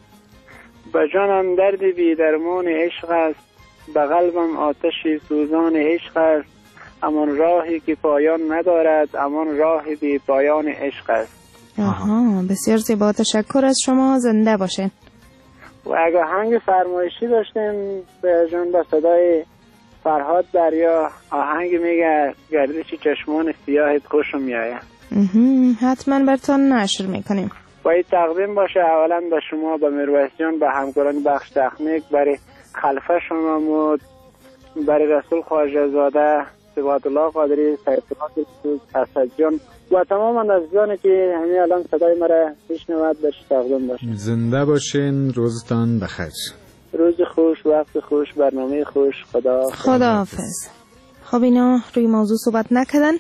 به جانم درد بی درمان عشق است، به قلبم آتشی سوزان عشق است، امان راهی که پایان ندارد، امان راهی بی پایان عشق است.
آها، بسیار زیبا، تشکر از شما، زنده باشین.
و اگه آهنگ فرمایشی داشتیم به جان به صدای فرهاد دریا، آهنگ میگه گردش چشمان سیاهت خوشم میآید.
حتما براتون نشر میکنیم.
باید تقدیم باشه اولا به شما، به میرویس جان، به همکاران بخش تکنیک، برای خلفه شما مود، برای رسول خواجه زاده، صبات الله قادری، سید الله اسد جان و تمام عزیزانی که همین الان صدای مرا میشنوند بهش تقدیم باشه.
زنده باشین، روزتان بخیر.
روز خوش، وقت خوش، برنامه خوش. خدا
خداحافظ. خب اینا روی موضوع صحبت نکردن؟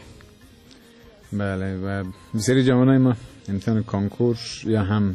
بله، و بسیاری جوانای ما امتحان کانکور یا هم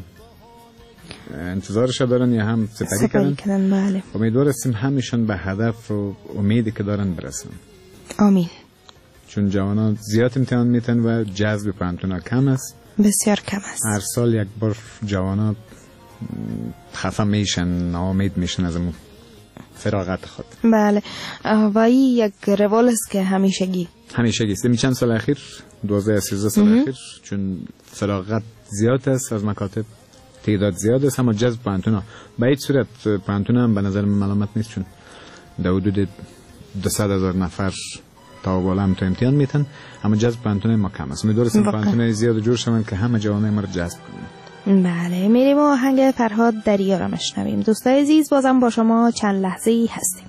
انتظارش دارن یا هم سپری کردن.
کردن. بله.
امیدوار هستیم همیشون به هدف و امیدی که دارن برسن.
آمین.
چون جوانان زیاد امتحان میتن و جذب پانتونا کم است.
بسیار کم است.
هر سال یک بار جوانا خفه میشن، ناامید میشن از امون فراغت خود.
بله و این یک روال است که همیشگی
همیشگی است. می چند سال اخیر دوازده سیزده سال اخیر چون فراغت زیاد است از مکاتب تعداد زیاد است اما جذب پانتون ها به هیچ صورت پانتون هم به نظر من ملامت نیست چون در حدود دویست هزار نفر تا بالا هم تو امتحان میتن اما جذب پانتون ما کم است. امیدوارم پانتون زیاد جور شوند که همه جوانای ما رو جذب کنن.
بله میریم و آهنگ فرهاد دریا را میشنویم. دوستای عزیز بازم با شما چند لحظه ای هستیم.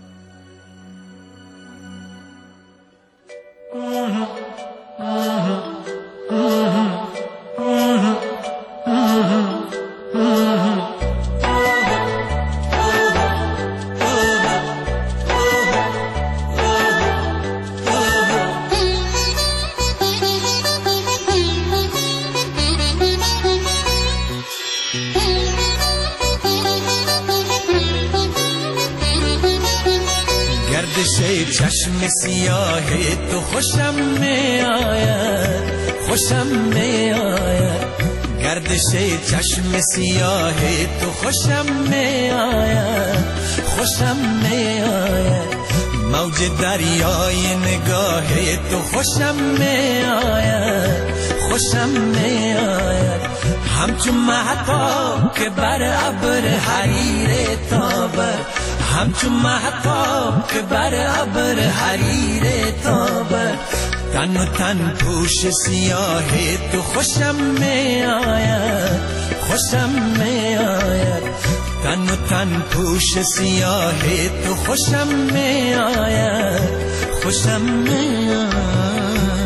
چشم سیاه تو خوشم می آید خوشم می آید گردش چشم سیاه تو خوشم می آید خوشم می آید موج دریای نگاه تو خوشم می آید خوشم می آید همچون مهتاب که بر ابر حریر تابد همچون مهتاب که بر ابر حریر تابد تن و تن پوش سیاه تو خوشم می آید خوشم می آید تن و تن پوش سیاه تو خوشم می آید خوشم می آید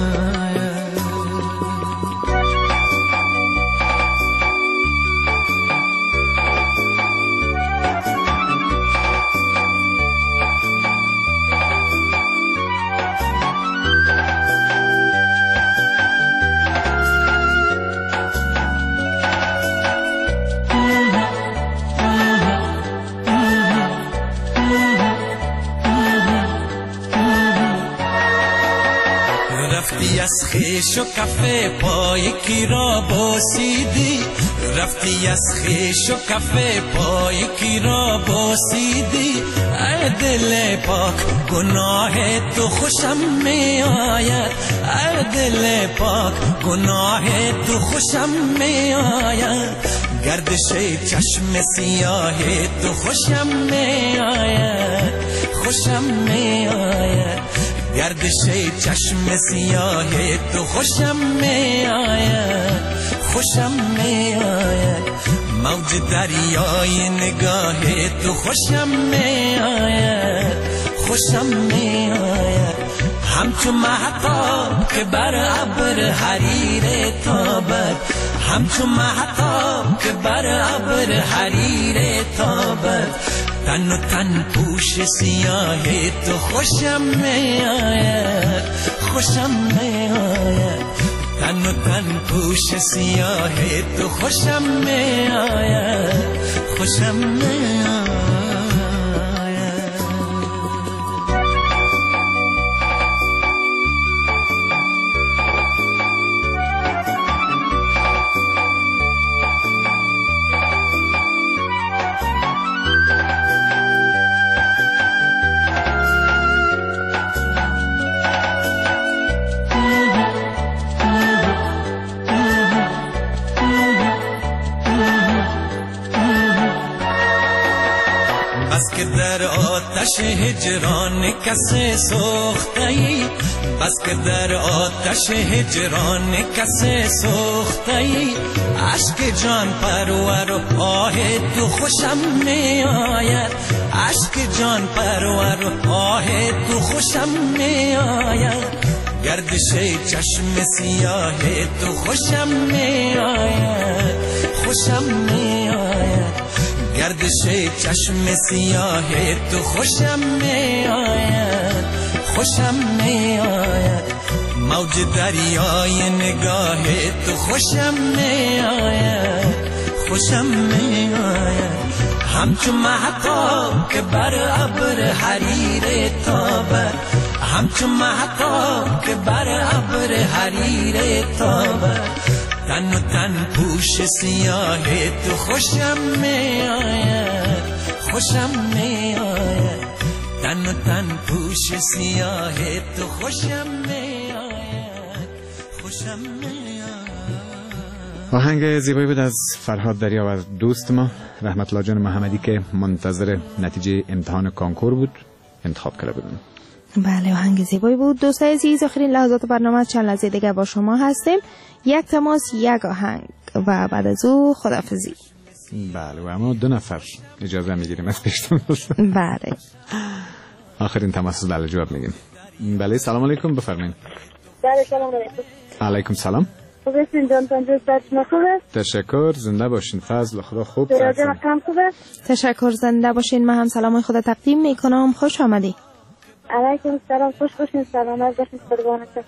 از خیش و کفه پای کی را بوسیدی رفتی از خیش و کفه پای کی را بوسیدی ای دل پاک گناه تو خوشم می آید ای دل پاک گناه تو خوشم می آید گردش چشم سیاه تو خوشم می آید خوشم می آید گردش چشم سیاه تو خوشم می آید خوشم می آید موج دریای نگاه تو خوشم می آید خوشم می آید همچون مهتاب که بر ابر حریر تابد همچون مهتاب که بر ابر حریر تابد تن و تن پوش سیاه تو خوشم می آید خوشم می آید تن و تن پوش سیاه تو خوشم می آید خوشم می آید که در آتش هجران کس سوخته‌ای بس که در آتش هجران کس سوخته‌ای عشق جان پرور و آه تو خوشم می آید عشق جان پرور و آه تو خوشم می آید گردش چشم سیاه تو خوشم می آید خوشم می آید گردش چشم سیاه تو خوشم می آید خوشم می آید موج دریای نگاه تو خوشم می آید خوشم می آید همچون مهتاب که بر ابر حریر تابد همچون مهتاب که بر ابر حریر تابد تن و تن پوش سیاه تو خوشم می آید خوشم می آید
تن و تن پوش سیاه تو خوشم میآید خوشم میآید.
آهنگ زیبایی بود از فرهاد دریاور دوست ما، رحمت الله جان محمدی که منتظر نتیجه امتحان کانکور بود انتخاب کرده بودن.
بله آهنگ زیبایی بود. دوستای عزیز آخرین لحظات برنامه، چند لحظه دیگه با شما هستیم. یک تماس یک آهنگ و بعد از او خداحافظی.
بله و اما دو نفر اجازه میگیریم از پیشتون.
بله
آخرین تماس بله جواب میگیم. بله سلام علیکم بفرمایید.
بله سلام علیکم.
علیکم سلام.
خوبستین جان تنجور سرچما خوبه؟
تشکر زنده باشین. فضل خدا خوب.
سراجه مقام خوبه؟
تشکر زنده باشین. من هم سلام خدا تقدیم میکنم. خوش آمدی.
علیکم سلام. خوش باشین. سلامت باشین. قربانتون.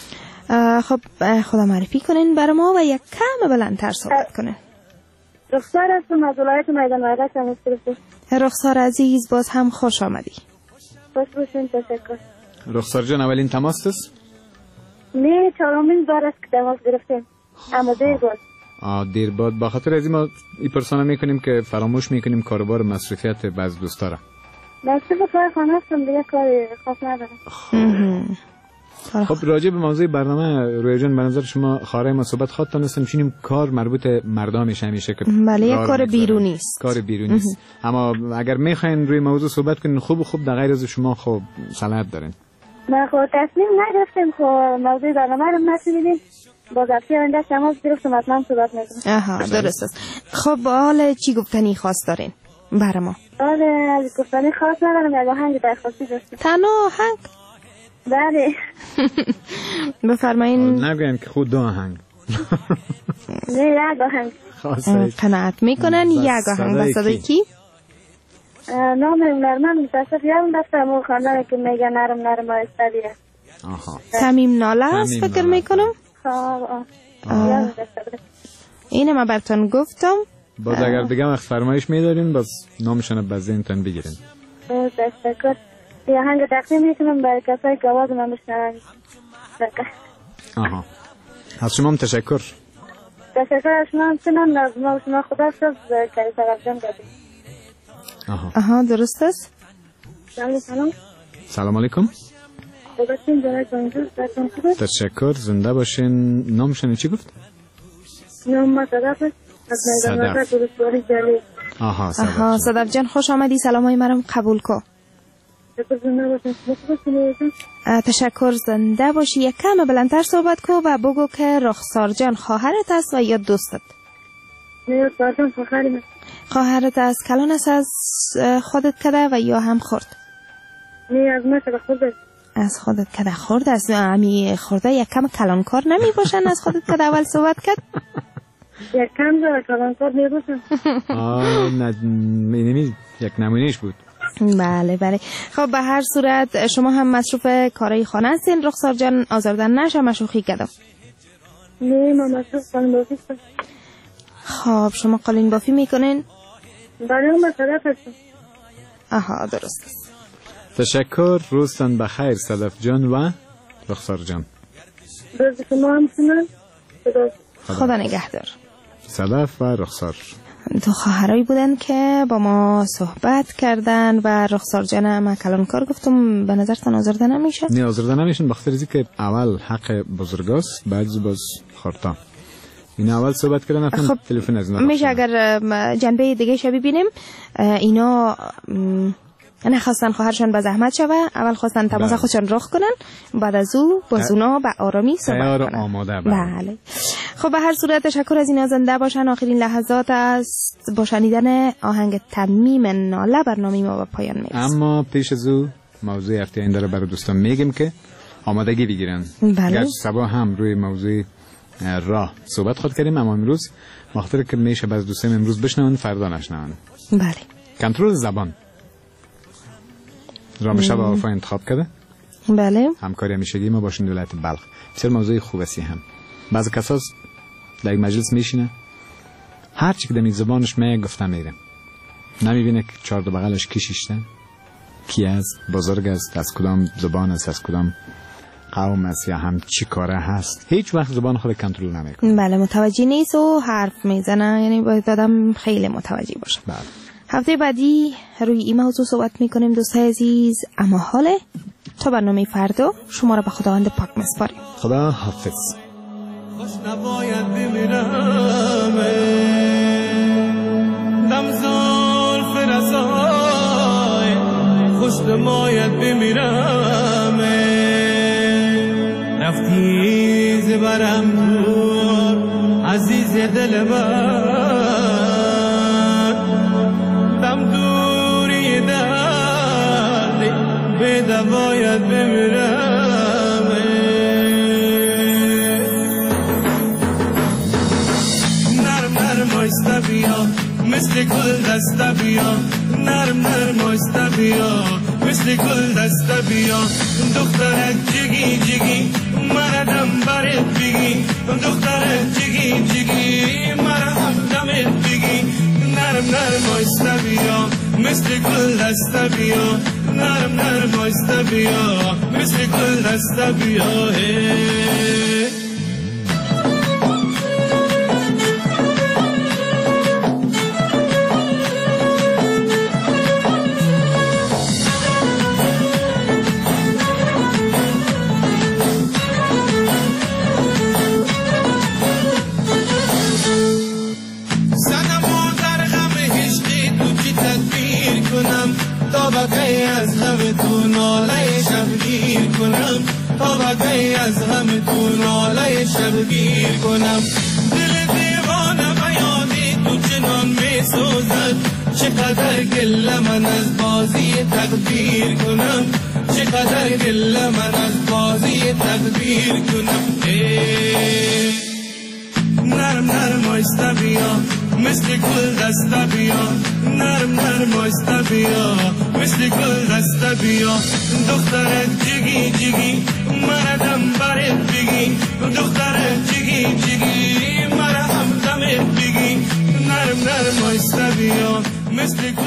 خب خدا معرفی کنین برای ما و یک کم بلندتر صحبت کنین.
رخسار هستم از ولایت میدان وحدت تماس گرفتم.
رخسار عزیز باز هم خوش آمدی.
خوش باشین. تشکر.
رخسار جان اولین تماس است؟
نه چهارمین بار است که تماس گرفتیم. اما دیر بود.
آه دیر بود. با خاطر از این ما این پرسانه میکنیم که فراموش میکنیم کاربار مصرفیت بعض دوستا را.
مصرف کار خانه هستم دیگه کاری خاص ندارم.
خب راجع به موضوع برنامه رویا جان به نظر شما خاره ما صحبت خواهد نستم چینیم کار مربوط مردا میشه همیشه که
بله یک کار بیرونی است.
کار بیرونی است. اما اگر میخواین روی موضوع صحبت کنین خوب خوب در غیر از شما خب صلاحیت دارین.
ما خود تصمیم نگرفتیم خب موضوع برنامه رو نشنیدیم. با ضبطی آینده تماس گرفتم حتما صحبت میکنم.
آها درست است. خب حالا چی گفتنی خاص دارین برای ما؟
آره گفتنی خاص ندارم. یک آهنگ درخواستی داشتم.
تنها آهنگ؟
بله.
بفرمایین.
نگوین که خود دو آهنگ.
نه یک آهنگ.
قناعت میکنن یک آهنگ. با صدای کی؟
نام هنرمند متصف یادم دفتم و خواندن که میگه نرم نرم آیستادیه.
آها.
تمیم ناله است فکر میکنم. اینه ما براتون گفتم.
باز اگر دیگه وقت فرمایش میدارین باز نامشون بزنتون بگیرین.
تشکر. یه آهنگ تقدیم میکنم برای کسایی که آواز من بشنون.
آها. از شما هم تشکر.
تشکر از شما هم چنان از ما شما خدا شد که سرابجان دادیم.
آها.
آها درست است.
سلام سلام.
سلام علیکم.
خوبستین جنای کنجور براتون خوبه؟
تشکر زنده باشین. نامشون چی گفت؟
نام ما صدف است. از میدان وحدت درستواری جلی.
آها صدف.
آها صدف جان خوش آمدی. سلامای مرم قبول کن. تشکر زنده باشی. یک کم بلندتر صحبت کو و بگو که رخسار جان خواهرت است و یا دوستت؟
نه رخسار جان خواهرم.
خواهرت است. کلان است از خودت کده و یا هم خورد؟
نه از ما کده خورد.
از خودت کده خورد است. امی خورده یک کم کلانکار نمی باشن از خودت کده اول صحبت کرد؟
یک کم داره کلانکار نمی باشن.
آه نمی یک نمونهش بود.
بله بله. خب به هر صورت شما هم مصروف کارهای خانه هستین رخسار جان؟ آزاردن نشه مشوخی کردم.
نه ما مصروف قالین بافی هستم.
خب شما قالین بافی میکنین؟
بله ما صدف هستم.
آها درست است.
تشکر. روزتان بخیر صدف جان و رخسار جان.
روز شما هم سنن.
خدا نگهدار.
صدف و رخسار
دو خواهرایی بودن که با ما صحبت کردن و رخسار جان ما کلانکار گفتم به نظرتان آزرده نمیشه؟
نه آزرده نمیشن بخاطر اینکه که اول حق بزرگاست بعد باز خورتا. این اول صحبت کردن اصلا خب تلفن از اینا
میشه اگر جنبه دیگه شو ببینیم. اینا نخواستن خواهرشان به زحمت شوه. اول خواستن تماس خودشان رخ کنن بعد از او باز اونا به آرامی صحبت کنن.
آماده
بله. خب به هر صورت تشکر از اینا. زنده باشن. آخرین لحظات است با شنیدن آهنگ تمیم ناله برنامه ما به پایان میرسه.
اما پیش از او موضوع هفته آینده رو برای دوستان میگم که آمادگی بگیرن.
بله.
گرچه صبح هم روی موضوع راه صحبت خود کردیم اما امروز وقتی که میشه باز دوستان امروز بشنون فردا نشنون.
بله.
کنترل زبان رام شب آفا انتخاب کرده.
بله.
همکاری همیشگی ما باشین دولت بلخ. بسیار موضوع خوب است هم. بعضی کساس در یک مجلس میشینه هر چی که در زبانش میگه گفته میره. نمیبینه که چهار دو بغلش کی شیشته کی است بزرگ است از کدام زبان است از کدام قوم است یا هم چی کاره هست. هیچ وقت زبان خود کنترل نمیکنه.
بله متوجه نیست و حرف میزنه. یعنی باید آدم خیلی متوجه باشه.
بله.
هفته بعدی روی این موضوع صحبت میکنیم دوستای عزیز. اما حاله تا برنامه فردا شما را به خداوند پاک میسپاریم.
خدا حافظ.
خوش نباید بمیرم دم زلف رسای، خوش نباید بمیرم رفتی زبرم دور عزیز دل من، دم دوری درد به دواید بمیرم. نرم نرم آیسته بیا مثل گل دسته بیا، نرم نرم آیسته بیا مثل گل دسته بیا، دخترک جگی جگی مرا دم برت بگی، دخترک جگی جگی مرا هم دمت بگی. نرم نرم آیسته بیا مثل گل دسته بیا، نرم نرم آیسته بیا مثل گل دسته بیا. تا بقی از همه تو ناله شبگیر کنم، تا بقی از همه تو ناله شبگیر کنم. دل دیوانه بیانی تو چنان می سوزد، چقدر گله من از بازی تقدیر کنم، چقدر گله من از بازی تقدیر کنم. نرم نرم آیسته بیا مثل گل دسته بیا، نرم نرم آیسته بیا مثل گل دسته بیا، دخترک جگی جگی مرا دم برت بگی، دخترک جگی جگی مرا هم دمت بگی. نرم نرم آیسته بیا مثل